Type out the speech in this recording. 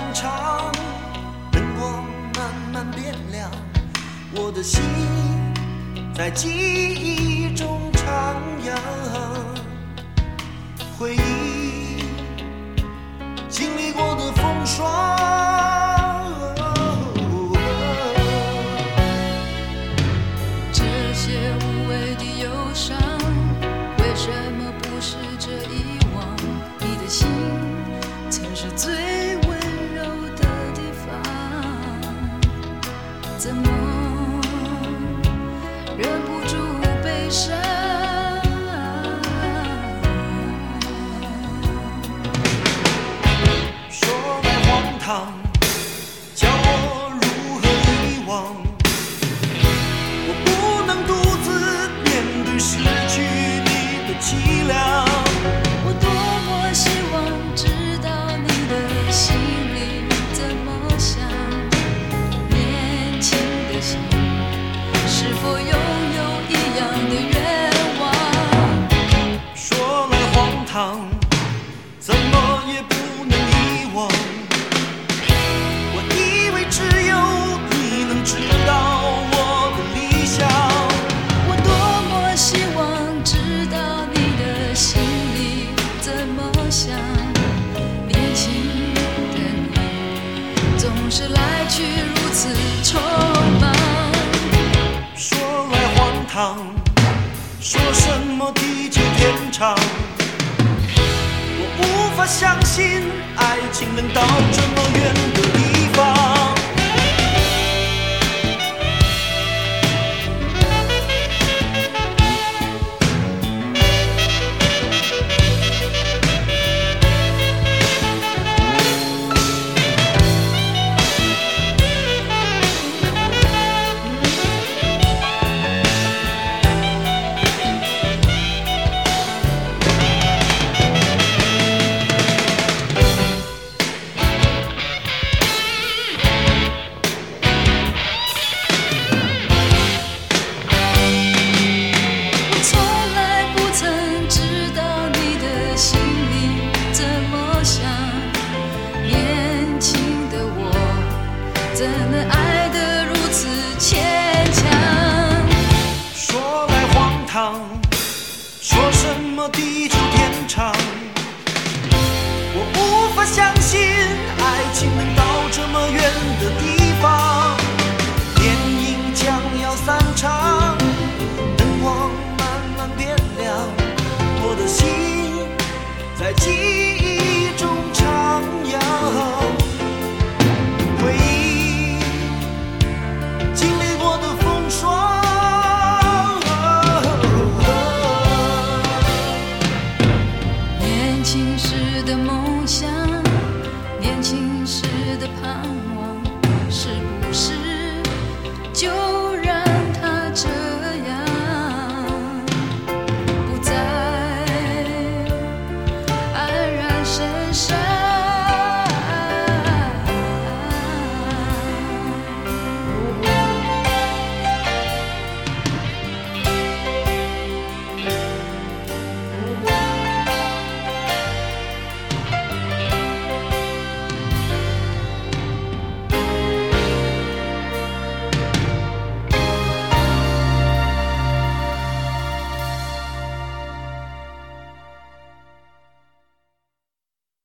长，灯光慢慢变亮，我的心在记忆中徜徉。回忆经历过的风霜， 这些无谓的忧伤，为什么不是这一往？你的心曾是最温柔的地方，怎么忍不住悲伤？ 说来荒唐，叫我如何遗忘？我不能独自面对失去你的凄凉。 我多么希望知道你的心里怎么想，年轻的心是否拥有一样的愿望？ 说来荒唐，怎么也不能遗忘。我以为只有你能知道我的理想。 我多么希望知道你的心里怎么想，年轻的你总是来去如此匆忙。 说来荒唐，说什么地久天长，我无法相信爱情能到这么远的地方。 我从来不曾知道你的心里怎么想，年轻的我怎能爱得如此牵强？ 说来荒唐，说什么地久天长，我无法相信爱情能到这么远